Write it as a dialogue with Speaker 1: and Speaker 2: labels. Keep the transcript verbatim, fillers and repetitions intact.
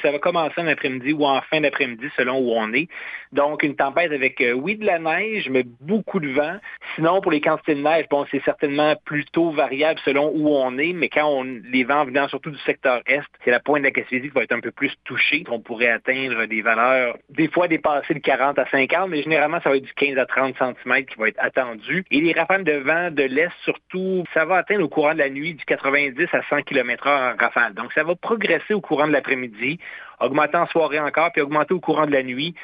Speaker 1: ça va commencer en après-midi ou en fin d'après-midi, selon où on est. Donc, une tempête avec, euh, oui, de la neige, mais beaucoup de vent. Sinon, pour les quantités de neige, bon, c'est certainement plutôt variable selon où on est, mais quand on, les vents venant surtout du secteur est, c'est la pointe de la Gaspésie qui va être un peu plus touchée. On pourrait atteindre des valeurs, des fois dépasser le quarante à cinquante, mais généralement, ça va être du quinze à trente centimètres qui va être attendu. Et les rafales de vent de l'est, surtout, ça va atteindre au courant de la nuit du quatre-vingt-dix à cent kilomètres heure en rafale. Donc, ça va progresser au courant de l'après-midi, augmenter en soirée encore, puis augmenter au courant de la nuit.